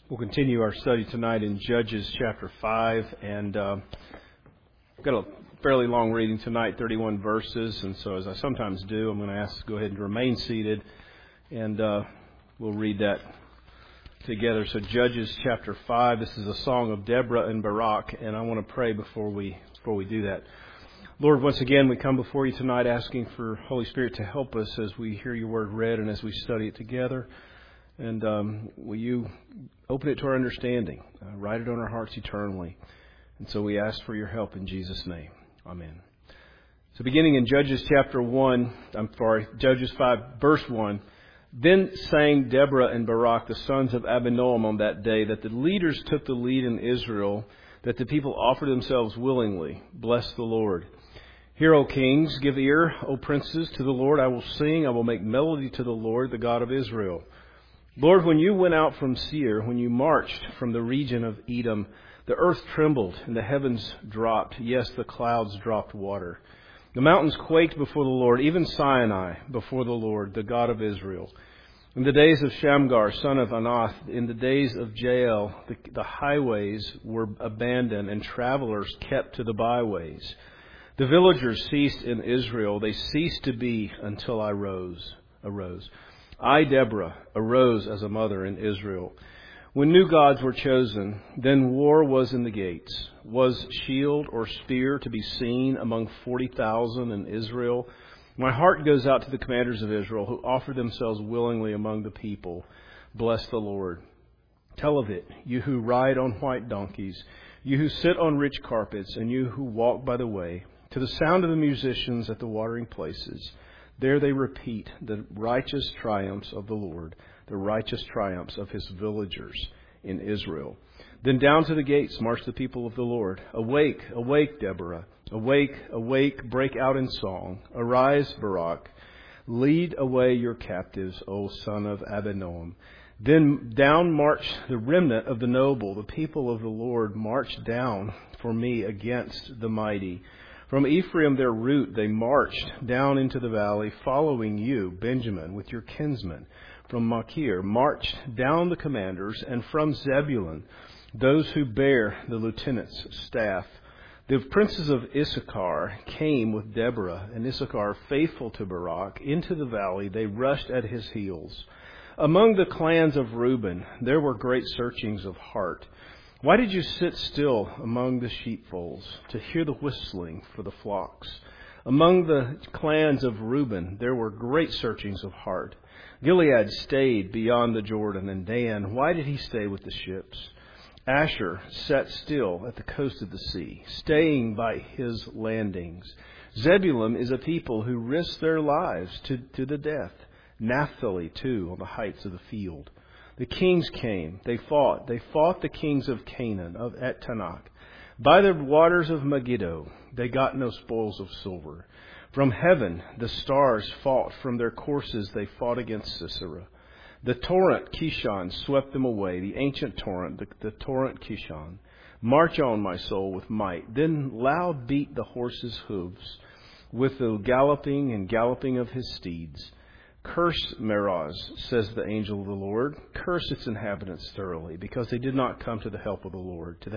We'll continue our study tonight in Judges chapter 5, and we've got a fairly long reading tonight, 31 verses, and so as I sometimes do, I'm going to ask to go ahead and remain seated, and we'll read that together. So Judges chapter 5, this is a song of Deborah and Barak, and I want to pray before we do that. Lord, once again, we come before you tonight asking for Holy Spirit to help us as we hear your word read and as we study it together. And will you open it to our understanding, write it on our hearts eternally. And so we ask for your help in Jesus' name. Amen. So beginning in Judges Judges 5, verse 1. Then sang Deborah and Barak, the sons of Abinoam, on that day, that the leaders took the lead in Israel, that the people offered themselves willingly. Bless the Lord. Hear, O kings, give ear, O princes, to the Lord. I will sing, I will make melody to the Lord, the God of Israel. Lord, when you went out from Seir, when you marched from the region of Edom, the earth trembled and the heavens dropped. Yes, the clouds dropped water. The mountains quaked before the Lord, even Sinai before the Lord, the God of Israel. In the days of Shamgar, son of Anath, in the days of Jael, the highways were abandoned and travelers kept to the byways. The villagers ceased in Israel. They ceased to be until I arose. I, Deborah, arose as a mother in Israel. When new gods were chosen, then war was in the gates. Was shield or spear to be seen among 40,000 in Israel? My heart goes out to the commanders of Israel who offer themselves willingly among the people. Bless the Lord. Tell of it, you who ride on white donkeys, you who sit on rich carpets, and you who walk by the way, to the sound of the musicians at the watering places. There they repeat the righteous triumphs of the Lord, the righteous triumphs of his villagers in Israel. Then down to the gates march the people of the Lord. Awake, awake, Deborah. Awake, awake, break out in song. Arise, Barak. Lead away your captives, O son of Abinoam. Then down march the remnant of the noble. The people of the Lord march down for me against the mighty. From Ephraim, their root, they marched down into the valley, following you, Benjamin, with your kinsmen. From Machir marched down the commanders, and from Zebulun, those who bear the lieutenant's staff. The princes of Issachar came with Deborah, and Issachar, faithful to Barak, into the valley. They rushed at his heels. Among the clans of Reuben, there were great searchings of heart. Why did you sit still among the sheepfolds to hear the whistling for the flocks? Among the clans of Reuben, there were great searchings of heart. Gilead stayed beyond the Jordan, and Dan, why did he stay with the ships? Asher sat still at the coast of the sea, staying by his landings. Zebulun is a people who risk their lives to the death. Naphtali, too, on the heights of the field. The kings came. They fought the kings of Canaan, at Tanakh. By the waters of Megiddo, they got no spoils of silver. From heaven, the stars fought. From their courses, they fought against Sisera. The torrent Kishon swept them away, the ancient torrent, the torrent Kishon. March on, my soul, with might. Then loud beat the horse's hooves with the galloping of his steeds. Curse Meroz, says the angel of the Lord. Curse its inhabitants thoroughly, because they did not come to the help of the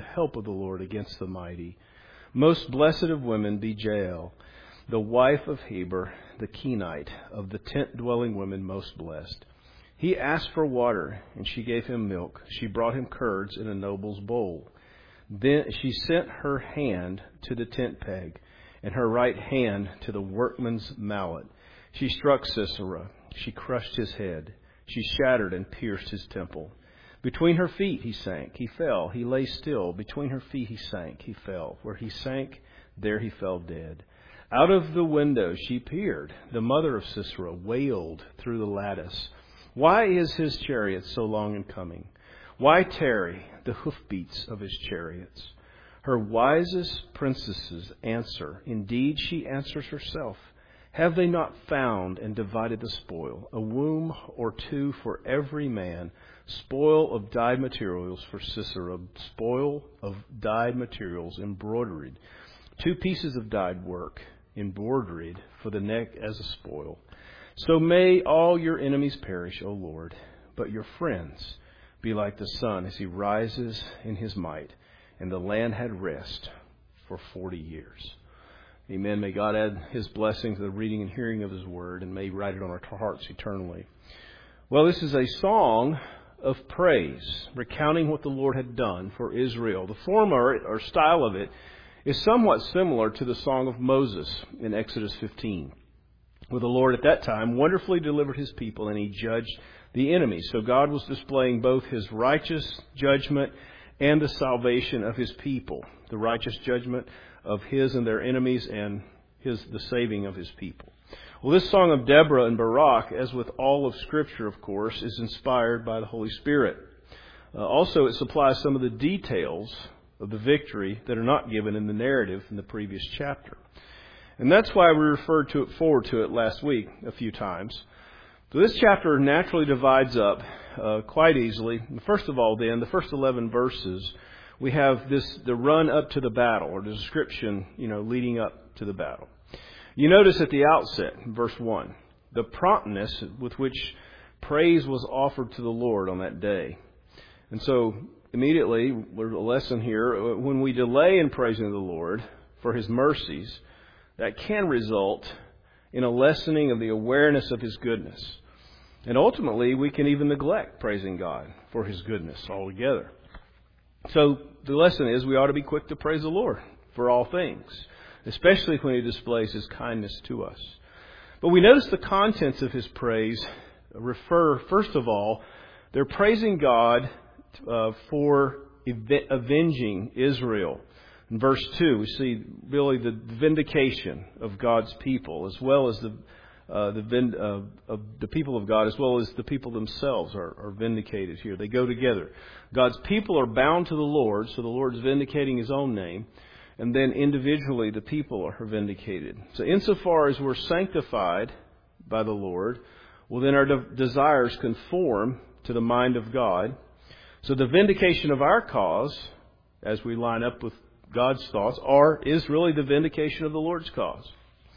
Lord, against the mighty. Most blessed of women be Jael, the wife of Heber, the Kenite, of the tent-dwelling women most blessed. He asked for water, and she gave him milk. She brought him curds in a noble's bowl. Then she sent her hand to the tent peg, and her right hand to the workman's mallet. She struck Sisera. She crushed his head. She shattered and pierced his temple. Between her feet he sank. He fell. He lay still. Between her feet he sank. He fell. Where he sank, there he fell dead. Out of the window she peered. The mother of Sisera wailed through the lattice. Why is his chariot so long in coming? Why tarry the hoofbeats of his chariots? Her wisest princesses answer. Indeed, she answers herself. Have they not found and divided the spoil? A womb or two for every man. Spoil of dyed materials for Sisera. Spoil of dyed materials embroidered. 2 pieces of dyed work embroidered for the neck as a spoil. So may all your enemies perish, O Lord, but your friends be like the sun as he rises in his might. And the land had rest for 40 years. Amen. May God add his blessing to the reading and hearing of his word, and may he write it on our hearts eternally. Well, this is a song of praise, recounting what the Lord had done for Israel. The form or style of it is somewhat similar to the song of Moses in Exodus 15, where the Lord at that time wonderfully delivered his people and he judged the enemy. So God was displaying both his righteous judgment and the salvation of his people, the righteous judgment of his and their enemies and the saving of his people. Well, this song of Deborah and Barak, as with all of Scripture, of course, is inspired by the Holy Spirit. Also, it supplies some of the details of the victory that are not given in the narrative in the previous chapter. And that's why we referred forward to it last week a few times. So this chapter naturally divides up quite easily. First of all, then, the first 11 verses, we have the run up to the battle, or the description, leading up to the battle. You notice at the outset, in verse 1, the promptness with which praise was offered to the Lord on that day. And so, immediately, there's a lesson here. When we delay in praising the Lord for his mercies, that can result in a lessening of the awareness of his goodness. And ultimately, we can even neglect praising God for his goodness altogether. So the lesson is we ought to be quick to praise the Lord for all things, especially when he displays his kindness to us. But we notice the contents of his praise refer, first of all, they're praising God for avenging Israel. In verse 2, we see really the vindication of God's people, as well as the people of God, as well as the people themselves are vindicated here. They go together. God's people are bound to the Lord, so the Lord's vindicating his own name. And then individually, the people are vindicated. So insofar as we're sanctified by the Lord, well, then our desires conform to the mind of God. So the vindication of our cause, as we line up with God's thoughts, is really the vindication of the Lord's cause.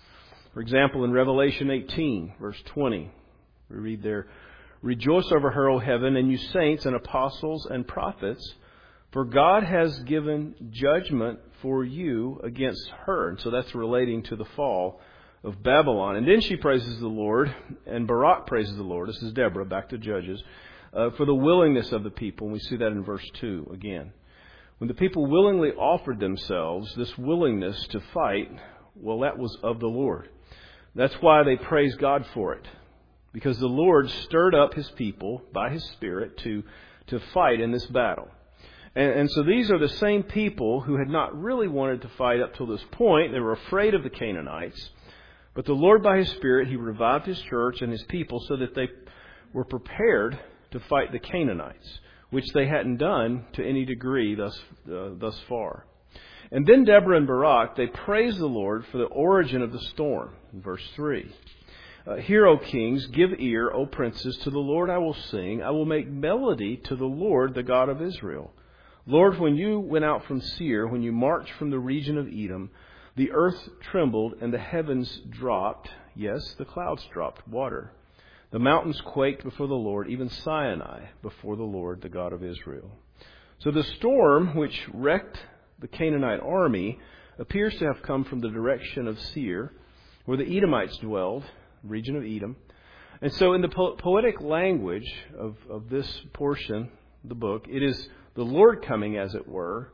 For example, in Revelation 18, verse 20, we read there, "Rejoice over her, O heaven, and you saints and apostles and prophets, for God has given judgment for you against her." And so that's relating to the fall of Babylon. And then she praises the Lord, and Barak praises the Lord. This is Deborah, back to Judges, for the willingness of the people. And we see that in verse 2 again. When the people willingly offered themselves, this willingness to fight, well, that was of the Lord. That's why they praise God for it. Because the Lord stirred up his people by his Spirit to fight in this battle. And so these are the same people who had not really wanted to fight up till this point. They were afraid of the Canaanites. But the Lord, by his Spirit, he revived his church and his people so that they were prepared to fight the Canaanites, which they hadn't done to any degree thus far. And then Deborah and Barak, they praise the Lord for the origin of the storm, in verse 3. "Hear, O kings, give ear, O princes, to the Lord I will sing. I will make melody to the Lord, the God of Israel. Lord, when you went out from Seir, when you marched from the region of Edom, the earth trembled and the heavens dropped." Yes, the clouds dropped water. "The mountains quaked before the Lord, even Sinai before the Lord, the God of Israel." So the storm which wrecked the Canaanite army appears to have come from the direction of Seir, where the Edomites dwelled, region of Edom. And so in the poetic language of this portion of the book, it is the Lord coming, as it were,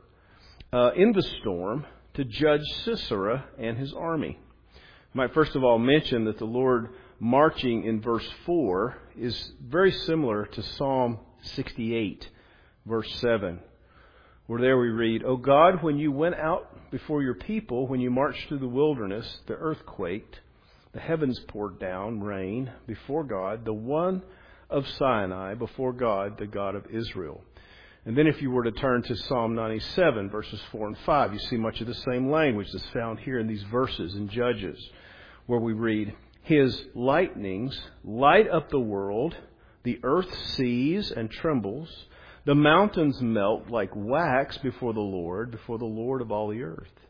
in the storm to judge Sisera and his army. I might first of all mention that the Lord marching in verse 4 is very similar to Psalm 68, verse 7, where there we read, "O God, when you went out before your people, when you marched through the wilderness, the earth quaked, the heavens poured down rain before God, the one of Sinai, before God, the God of Israel." And then if you were to turn to Psalm 97, verses 4 and 5, you see much of the same language that's found here in these verses in Judges, where we read, "His lightnings light up the world, the earth sees and trembles, the mountains melt like wax before the Lord of all the earth."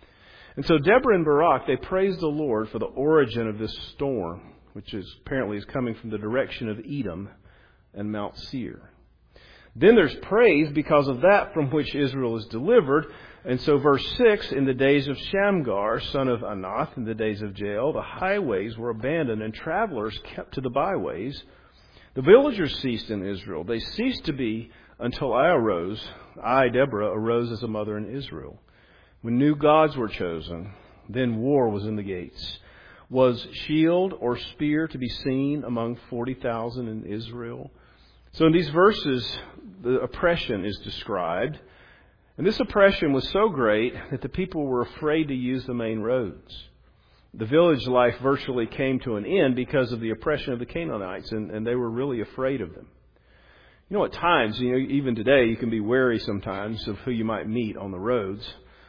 And so Deborah and Barak, they praise the Lord for the origin of this storm, which apparently is coming from the direction of Edom and Mount Seir. Then there's praise because of that from which Israel is delivered. And so verse 6, in the days of Shamgar, son of Anath, in the days of Jael, the highways were abandoned and travelers kept to the byways. The villagers ceased in Israel. They ceased to be until I arose. I, Deborah, arose as a mother in Israel. When new gods were chosen, then war was in the gates. Was shield or spear to be seen among 40,000 in Israel? So in these verses, the oppression is described. And this oppression was so great that the people were afraid to use the main roads. The village life virtually came to an end because of the oppression of the Canaanites, and they were really afraid of them. You know, at times, even today, you can be wary sometimes of who you might meet on the roads.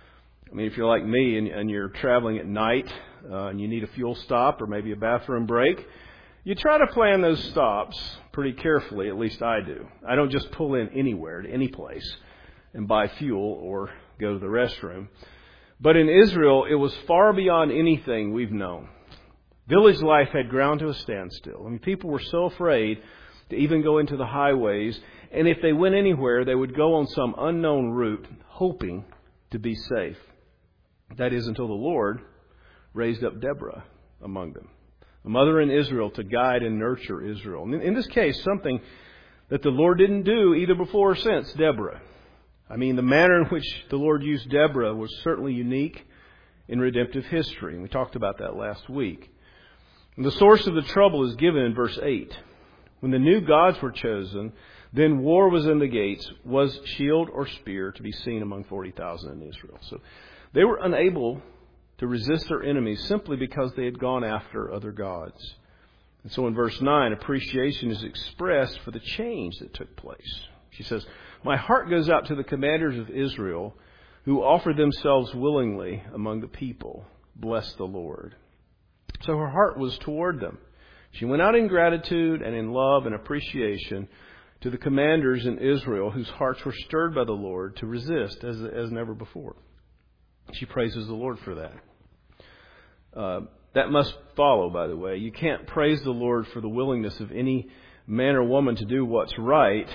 I mean, if you're like me and you're traveling at night and you need a fuel stop or maybe a bathroom break, you try to plan those stops pretty carefully, at least I do. I don't just pull in anywhere to any place and buy fuel or go to the restroom. But in Israel, it was far beyond anything we've known. Village life had ground to a standstill. I mean, people were so afraid to even go into the highways, and if they went anywhere, they would go on some unknown route, hoping to be safe. That is, until the Lord raised up Deborah among them, a mother in Israel to guide and nurture Israel. And in this case, something that the Lord didn't do either before or since Deborah. I mean, the manner in which the Lord used Deborah was certainly unique in redemptive history. And we talked about that last week. And the source of the trouble is given in verse 8. When the new gods were chosen, then war was in the gates. Was shield or spear to be seen among 40,000 in Israel? So they were unable to resist their enemies simply because they had gone after other gods. And so in verse 9, appreciation is expressed for the change that took place. She says, my heart goes out to the commanders of Israel who offered themselves willingly among the people. Bless the Lord. So her heart was toward them. She went out in gratitude and in love and appreciation to the commanders in Israel whose hearts were stirred by the Lord to resist as never before. She praises the Lord for that. That must follow, by the way. You can't praise the Lord for the willingness of any man or woman to do what's right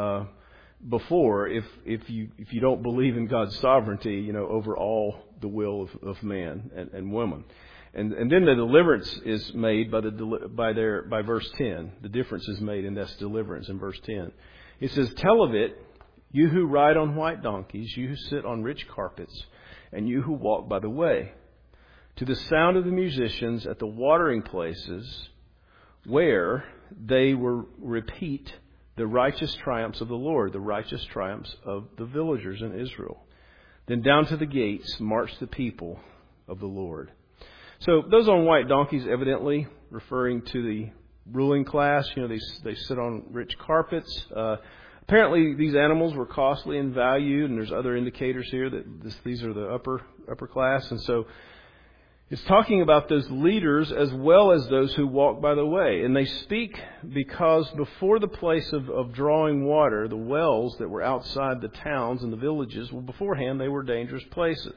before if you don't believe in God's sovereignty, over all the will of man and woman. And then the deliverance is made by verse 10. The difference is made in this deliverance in verse 10. It says, tell of it, you who ride on white donkeys, you who sit on rich carpets, and you who walk by the way, to the sound of the musicians at the watering places where they will repeat the righteous triumphs of the Lord, the righteous triumphs of the villagers in Israel. Then down to the gates march the people of the Lord. So those on white donkeys, evidently referring to the ruling class. They sit on rich carpets. Apparently, these animals were costly and valued, and there's other indicators here that these are the upper class. And so it's talking about those leaders as well as those who walk by the way. And they speak because before the place of drawing water, the wells that were outside the towns and the villages, well, beforehand they were dangerous places.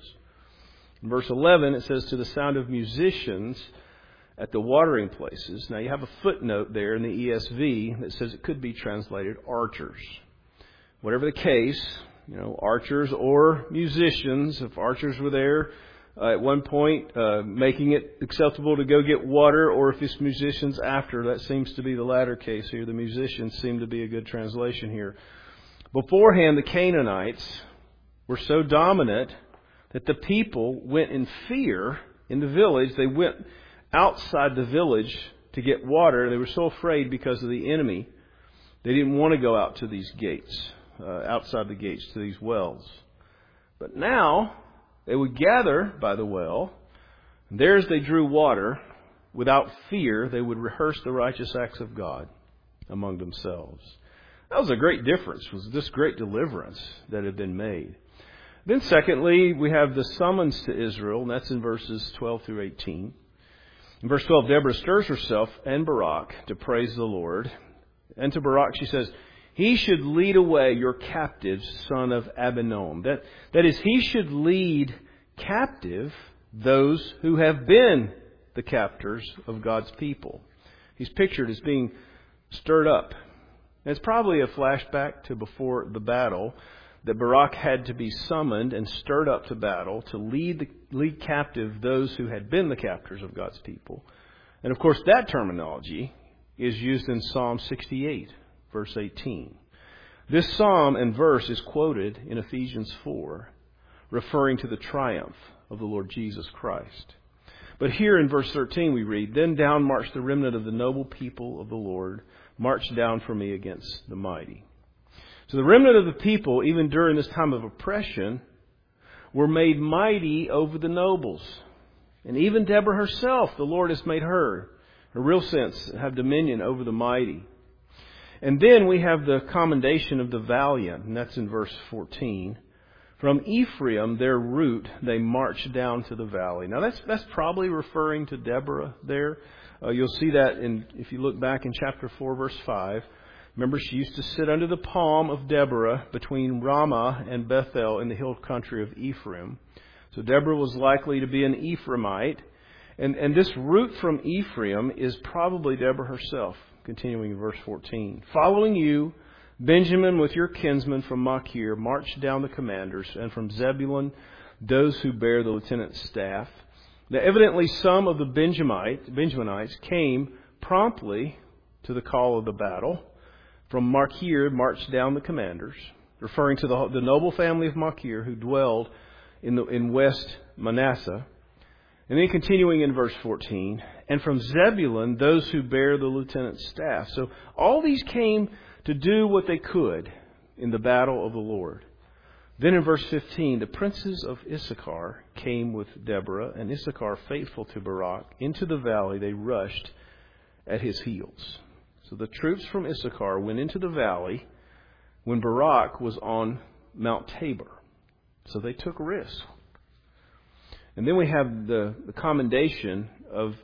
In verse 11, it says, to the sound of musicians at the watering places. Now, you have a footnote there in the ESV that says it could be translated archers. Whatever the case, archers or musicians, if archers were there at one point, making it acceptable to go get water, or if it's musicians after, that seems to be the latter case here. The musicians seem to be a good translation here. Beforehand, the Canaanites were so dominant that the people went in fear in the village. They went outside the village to get water. They were so afraid because of the enemy. They didn't want to go out to these gates, outside the gates to these wells. But now they would gather by the well. And there as they drew water, without fear, they would rehearse the righteous acts of God among themselves. That was a great difference, was this great deliverance that had been made. Then secondly, we have the summons to Israel, and that's in verses 12 through 18. In verse 12, Deborah stirs herself and Barak to praise the Lord. And to Barak she says, he should lead away your captives, son of Abinoam. That is, he should lead captive those who have been the captors of God's people. He's pictured as being stirred up And it's probably a flashback to before the battle, that Barak had to be summoned and stirred up to battle to lead captive those who had been the captors of God's people. And of course, that terminology is used in Psalm 68, verse 18. This psalm and verse is quoted in Ephesians 4, referring to the triumph of the Lord Jesus Christ. But here in verse 13 we read, "Then down marched the remnant of the noble people of the Lord, marched down for me against the mighty." So the remnant of the people, even during this time of oppression, were made mighty over the nobles. And even Deborah herself, the Lord has made her, in a real sense, have dominion over the mighty. And then we have the commendation of the valiant, and that's in verse 14. "From Ephraim, their root, they marched down to the valley." Now that's probably referring to Deborah there. You'll see that if you look back in chapter 4, verse 5. Remember, she used to sit under the palm of Deborah between Ramah and Bethel in the hill country of Ephraim. So Deborah was likely to be an Ephraimite. And this root from Ephraim is probably Deborah herself. Continuing in verse 14. "Following you, Benjamin with your kinsmen from Machir marched down the commanders, and from Zebulun those who bear the lieutenant's staff." Now evidently some of the Benjaminites came promptly to the call of the battle. From Machir marched down the commanders, referring to the noble family of Machir who dwelled in West Manasseh. And then continuing in verse 14, "And from Zebulun, those who bear the lieutenant's staff." So all these came to do what they could in the battle of the Lord. Then in verse 15, "The princes of Issachar came with Deborah, and Issachar, faithful to Barak, into the valley they rushed at his heels." So the troops from Issachar went into the valley when Barak was on Mount Tabor. So they took risks. And then we have the condemnation of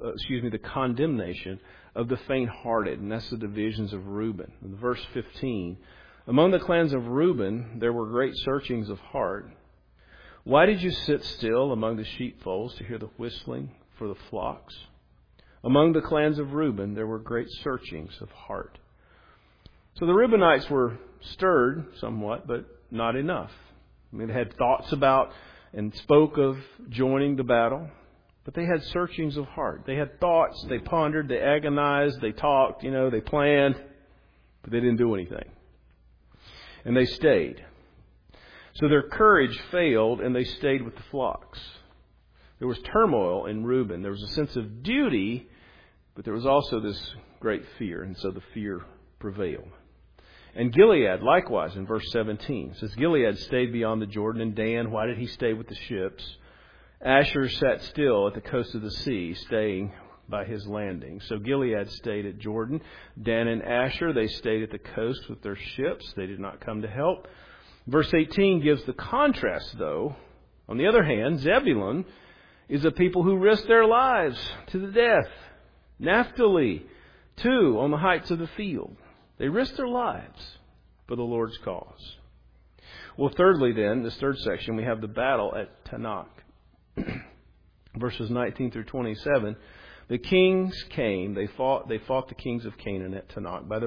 the faint-hearted, and that's the divisions of Reuben. In verse 15, "Among the clans of Reuben there were great searchings of heart. Why did you sit still among the sheepfolds to hear the whistling for the flocks? Among the clans of Reuben there were great searchings of heart." So the Reubenites were stirred somewhat, but not enough. I mean, they had thoughts about and spoke of joining the battle, but they had searchings of heart. They had thoughts, they pondered, they agonized, they talked, they planned, but they didn't do anything. And they stayed. So their courage failed, and they stayed with the flocks. There was turmoil in Reuben. There was a sense of duty, but there was also this great fear, and so the fear prevailed. And Gilead, likewise, in verse 17, says, "Gilead stayed beyond the Jordan, and Dan, why did he stay with the ships? Asher sat still at the coast of the sea, staying by his landing." So Gilead stayed at Jordan. Dan and Asher, they stayed at the coast with their ships. They did not come to help. Verse 18 gives the contrast, though. On the other hand, Zebulun is a people who risked their lives to the death. Naphtali, too, on the heights of the field. They risked their lives for the Lord's cause. Well, thirdly then, this third section, we have the battle at Tanakh. Verses 19 through 27. "The kings came, they fought the kings of Canaan at Tanakh. By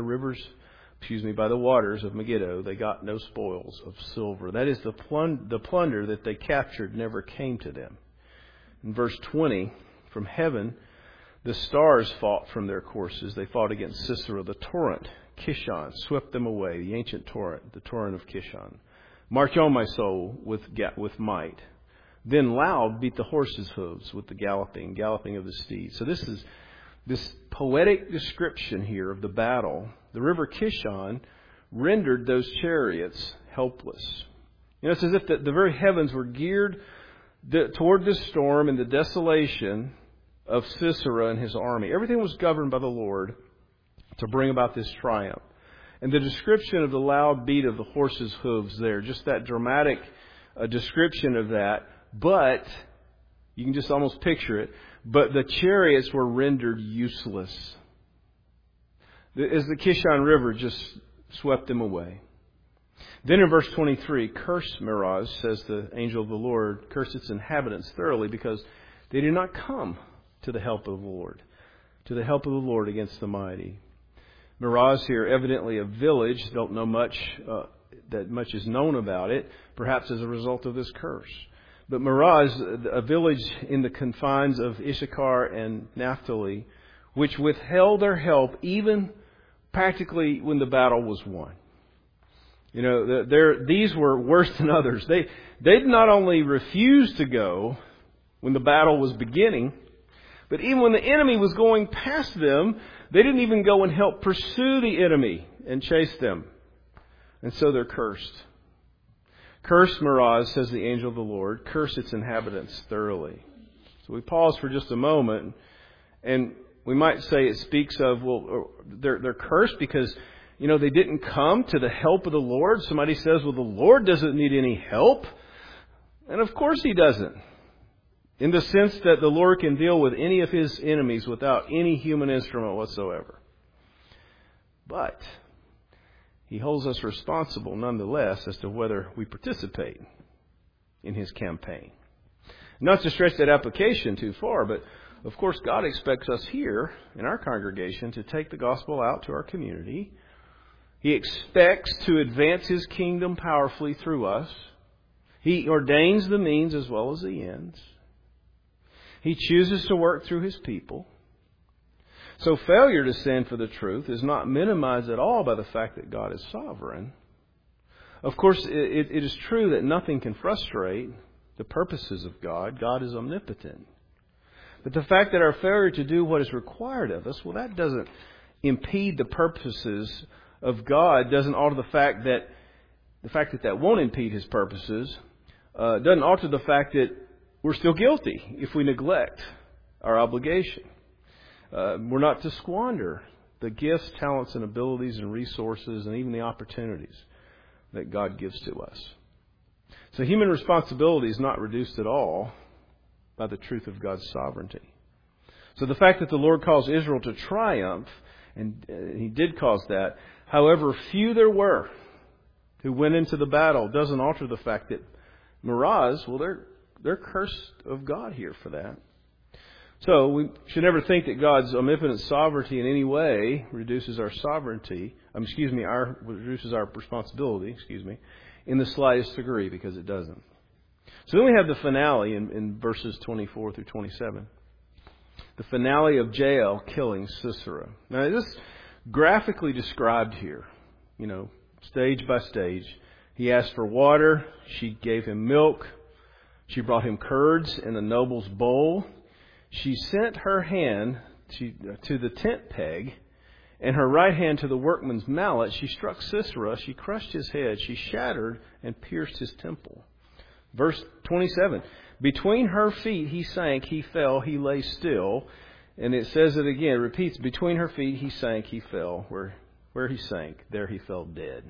the waters of Megiddo, they got no spoils of silver." That is, the plunder that they captured never came to them. In verse 20, "From heaven, the stars fought from their courses. They fought against Sisera, the torrent. Kishon swept them away, the ancient torrent, the torrent of Kishon. March on, my soul, with might. Then loud beat the horses' hooves with the galloping of the steeds." So this is this poetic description here of the battle. The river Kishon rendered those chariots helpless. It's as if the very heavens were geared toward this storm and the desolation of Sisera and his army. Everything was governed by the Lord to bring about this triumph. And the description of the loud beat of the horses' hooves there, just that dramatic description of that. But, you can just almost picture it, but the chariots were rendered useless as the Kishon River just swept them away. Then in verse 23, "Curse Meroz," says the angel of the Lord, "curse its inhabitants thoroughly, because they did not come to the help of the Lord, against the mighty." Meroz here, evidently a village. Don't know much, that much is known about it, perhaps as a result of this curse. But Meroz, a village in the confines of Issachar and Naphtali, which withheld their help even practically when the battle was won. You know, these were worse than others. They did not only refuse to go when the battle was beginning, but even when the enemy was going past them, they didn't even go and help pursue the enemy and chase them. And so they're cursed. Curse Meroz, says the angel of the Lord. Curse its inhabitants thoroughly. So we pause for just a moment, and we might say it speaks of, well, they're cursed because, you know, they didn't come to the help of the Lord. Somebody says, well, the Lord doesn't need any help. And of course He doesn't. In the sense that the Lord can deal with any of His enemies without any human instrument whatsoever. But He holds us responsible nonetheless as to whether we participate in His campaign. Not to stretch that application too far, but of course God expects us here in our congregation to take the gospel out to our community. He expects to advance His kingdom powerfully through us. He ordains the means as well as the ends. He chooses to work through His people. So failure to stand for the truth is not minimized at all by the fact that God is sovereign. Of course, it is true that nothing can frustrate the purposes of God. God is omnipotent. But the fact that our failure to do what is required of us, well, that doesn't impede the purposes of God, doesn't alter the fact that won't impede His purposes, doesn't alter the fact that we're still guilty if we neglect our obligation. We're not to squander the gifts, talents, and abilities and resources and even the opportunities that God gives to us. So human responsibility is not reduced at all by the truth of God's sovereignty. So the fact that the Lord calls Israel to triumph, and He did cause that, however few there were who went into the battle, doesn't alter the fact that Meroz, well, they're cursed of God here for that. So we should never think that God's omnipotent sovereignty in any way reduces our reduces our responsibility, in the slightest degree, because it doesn't. So then we have the finale in verses 24 through 27. The finale of Jael killing Sisera. Now this is graphically described here, stage by stage. He asked for water. She gave him milk. She brought him curds in a noble's bowl. She sent her hand to the tent peg and her right hand to the workman's mallet. She struck Sisera. She crushed his head. She shattered and pierced his temple. Verse 27. Between her feet he sank, he fell, he lay still. And it says it again, repeats, between her feet he sank, he fell. Where he sank, there he fell dead.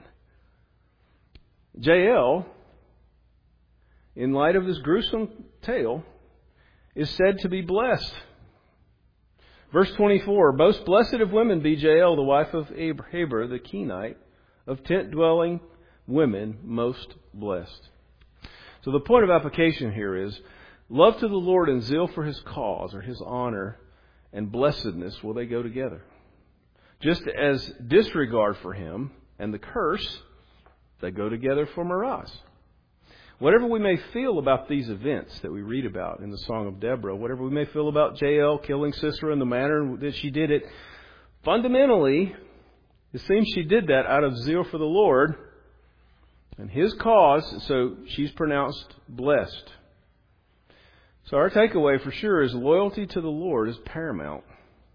Jael, in light of this gruesome tale, is said to be blessed. Verse 24, most blessed of women be Jael, the wife of Heber the Kenite, of tent-dwelling women, most blessed. So the point of application here is, love to the Lord and zeal for His cause, or His honor, and blessedness, will they go together? Just as disregard for Him and the curse, they go together for Meroz. Whatever we may feel about these events that we read about in the Song of Deborah, whatever we may feel about Jael killing Sisera and the manner that she did it, fundamentally, it seems she did that out of zeal for the Lord and His cause, so she's pronounced blessed. So our takeaway for sure is loyalty to the Lord is paramount.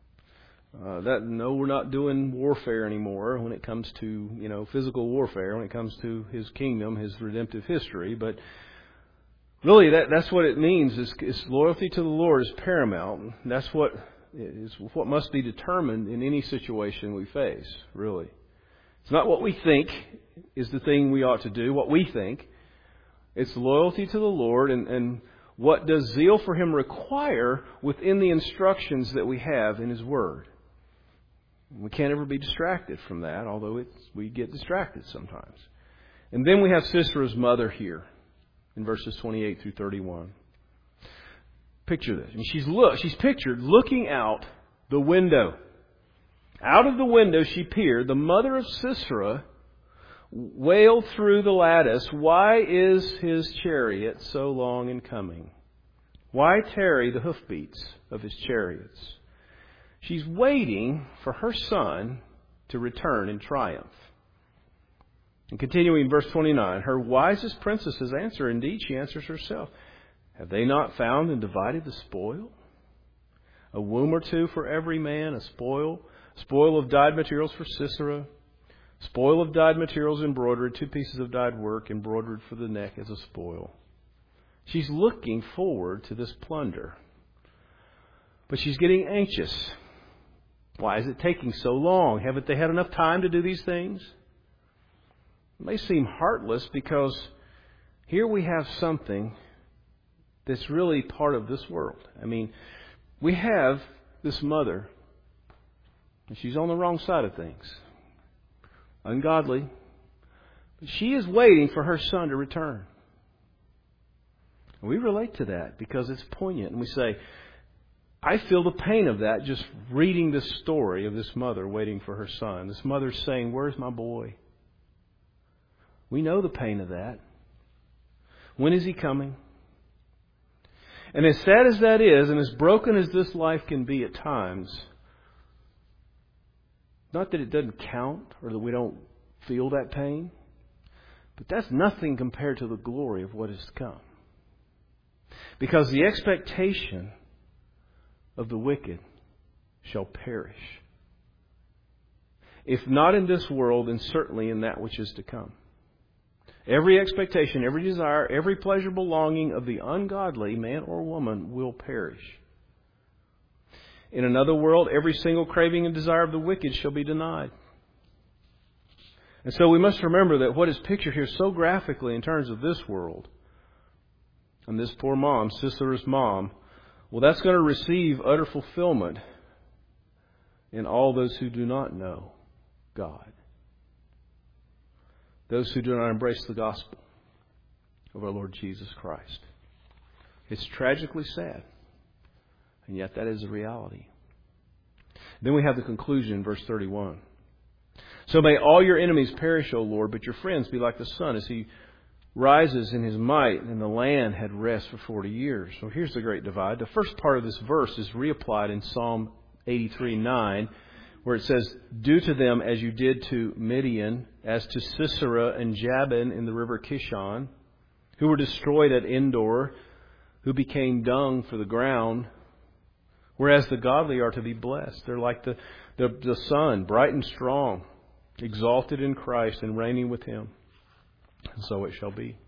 We're not doing warfare anymore when it comes to, physical warfare, when it comes to His kingdom, His redemptive history. But really, that's what it means, is loyalty to the Lord is paramount. That's what must be determined in any situation we face, really. It's not what we think is the thing we ought to do, what we think. It's loyalty to the Lord, and what does zeal for Him require within the instructions that we have in His Word. We can't ever be distracted from that, although we get distracted sometimes. And then we have Sisera's mother here in verses 28 through 31. Picture this. And she's pictured looking out the window. Out of the window she peered. The mother of Sisera wailed through the lattice, "Why is his chariot so long in coming? Why tarry the hoofbeats of his chariots?" She's waiting for her son to return in triumph. And continuing verse 29, her wisest princesses answer. Indeed, she answers herself. "Have they not found and divided the spoil? A womb or two for every man, a spoil of dyed materials for Sisera, spoil of dyed materials embroidered, 2 pieces of dyed work embroidered for the neck as a spoil." She's looking forward to this plunder, but she's getting anxious. Why is it taking so long? Haven't they had enough time to do these things? It may seem heartless because here we have something that's really part of this world. I mean, we have this mother, and she's on the wrong side of things. Ungodly. But she is waiting for her son to return. And we relate to that because it's poignant. And we say, I feel the pain of that just reading this story of this mother waiting for her son. This mother saying, "Where's my boy?" We know the pain of that. When is he coming? And as sad as that is, and as broken as this life can be at times, not that it doesn't count or that we don't feel that pain, but that's nothing compared to the glory of what is to come. Because the expectation of the wicked shall perish. If not in this world, then certainly in that which is to come. Every expectation, every desire, every pleasurable longing of the ungodly, man or woman, will perish. In another world, every single craving and desire of the wicked shall be denied. And so we must remember that what is pictured here so graphically in terms of this world, and this poor mom, Sisera's mom, well, that's going to receive utter fulfillment in all those who do not know God. Those who do not embrace the gospel of our Lord Jesus Christ. It's tragically sad, and yet that is a reality. Then we have the conclusion in verse 31. "So may all your enemies perish, O Lord, but your friends be like the sun as he rises in his might, and the land had rest for 40 years. So here's the great divide. The first part of this verse is reapplied in Psalm 83:9, where it says, "Do to them as you did to Midian, as to Sisera and Jabin in the river Kishon, who were destroyed at Endor, who became dung for the ground. Whereas the godly are to be blessed. They're like the sun, bright and strong, exalted in Christ and reigning with Him. And so it shall be."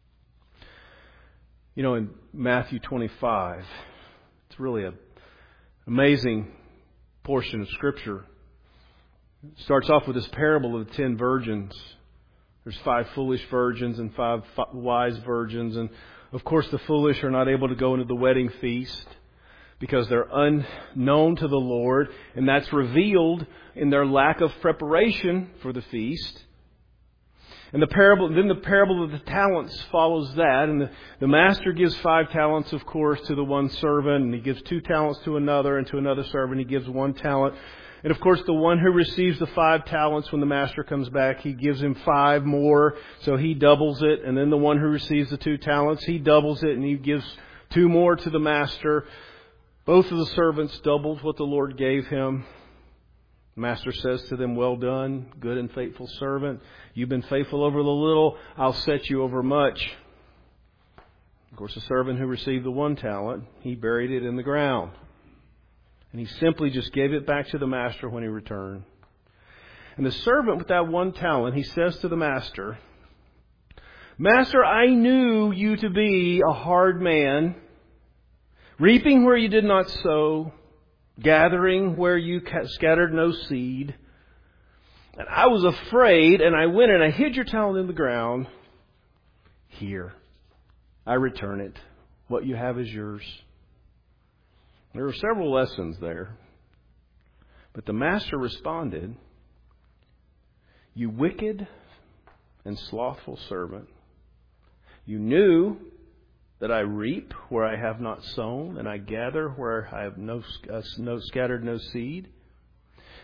You know, in Matthew 25, it's really an amazing portion of Scripture. It starts off with this parable of the 10 virgins. There's 5 foolish virgins and 5 wise virgins. And, of course, the foolish are not able to go into the wedding feast because they're unknown to the Lord. And that's revealed in their lack of preparation for the feast. And the parable of the talents follows that. And the master gives 5 talents, of course, to the one servant. And he gives 2 talents to another. And to another servant he gives 1 talent. And of course, the one who receives the 5 talents, when the master comes back, he gives him 5 more. So he doubles it. And then the one who receives the 2 talents, he doubles it and he gives 2 more to the master. Both of the servants doubled what the Lord gave him. The master says to them, "Well done, good and faithful servant. You've been faithful over the little, I'll set you over much." Of course, the servant who received the 1 talent, he buried it in the ground. And he simply just gave it back to the master when he returned. And the servant with that 1 talent, he says to the master, "Master, I knew you to be a hard man, reaping where you did not sow, gathering where you scattered no seed. And I was afraid, and I went and I hid your talent in the ground. Here, I return it. What you have is yours." There were several lessons there. But the master responded, "You wicked and slothful servant, you knew that I reap where I have not sown, and I gather where I have no scattered no seed.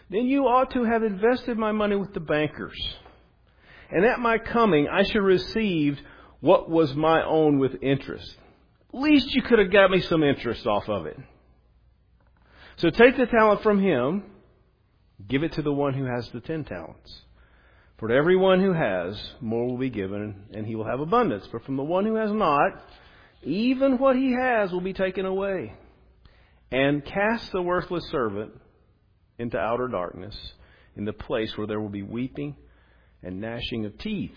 then you ought to have invested my money with the bankers. And at my coming, I should receive what was my own with interest. At least you could have got me some interest off of it. So take the talent from him, give it to the one who has the 10 talents. For to everyone who has, more will be given, and he will have abundance. But from the one who has not, even what he has will be taken away. And cast the worthless servant into outer darkness, in the place where there will be weeping and gnashing of teeth.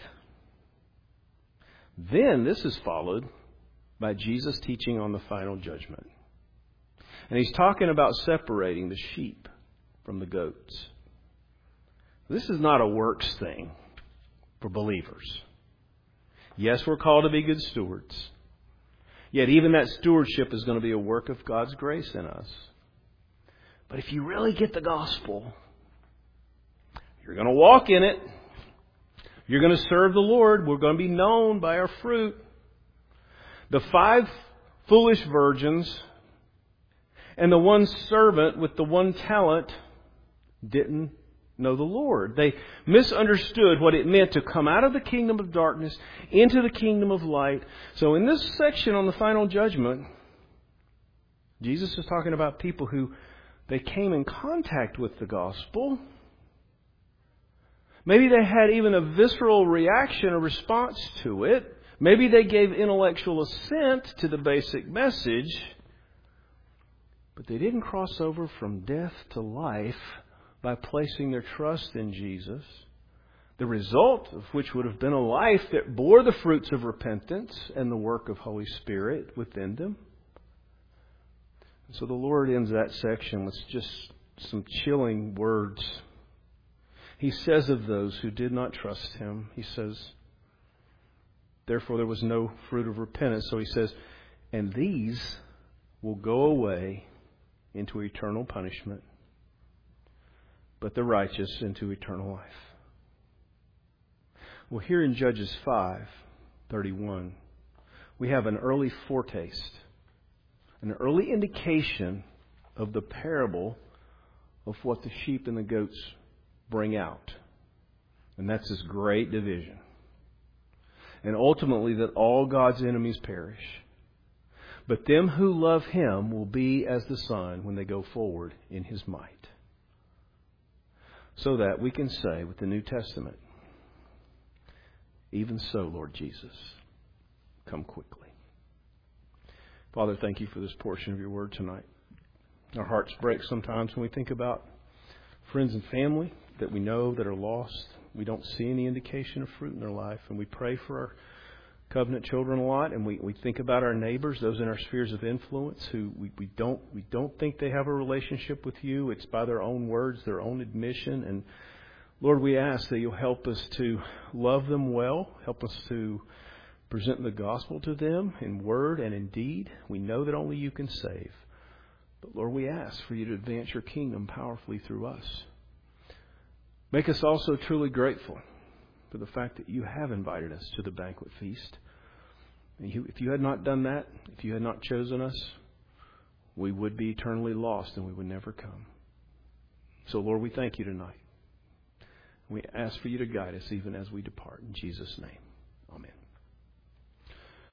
Then this is followed by Jesus teaching on the final judgment. And he's talking about separating the sheep from the goats. This is not a works thing for believers. Yes, we're called to be good stewards. Yet even that stewardship is going to be a work of God's grace in us. But if you really get the gospel, you're going to walk in it. You're going to serve the Lord. We're going to be known by our fruit. The 5 foolish virgins and the one servant with the 1 talent didn't know the Lord. They misunderstood what it meant to come out of the kingdom of darkness into the kingdom of light. So in this section on the final judgment, Jesus is talking about people who they came in contact with the gospel. Maybe they had even a visceral reaction or response to it. Maybe they gave intellectual assent to the basic message. But they didn't cross over from death to life by placing their trust in Jesus, the result of which would have been a life that bore the fruits of repentance and the work of Holy Spirit within them. So the Lord ends that section with just some chilling words. He says of those who did not trust Him, He says, therefore there was no fruit of repentance. So He says, and these will go away into eternal punishment, but the righteous into eternal life. Well, here in Judges 5:31, we have an early foretaste, an early indication of the parable of what the sheep and the goats bring out. And that's this great division. And ultimately that all God's enemies perish. But them who love Him will be as the sun when they go forward in His might. So that we can say with the New Testament, even so, Lord Jesus, come quickly. Father, thank You for this portion of Your word tonight. Our hearts break sometimes when we think about friends and family that we know that are lost. We don't see any indication of fruit in their life. And we pray for our covenant children a lot. And we think about our neighbors, those in our spheres of influence who we don't think they have a relationship with You. It's by their own words, their own admission. And Lord, we ask that You'll help us to love them well. Help us to present the gospel to them in word and in deed. We know that only You can save. But Lord, we ask for You to advance Your kingdom powerfully through us. Make us also truly grateful for the fact that You have invited us to the banquet feast. And if You had not done that, if You had not chosen us, we would be eternally lost and we would never come. So Lord, we thank You tonight. We ask for You to guide us even as we depart. In Jesus' name, amen.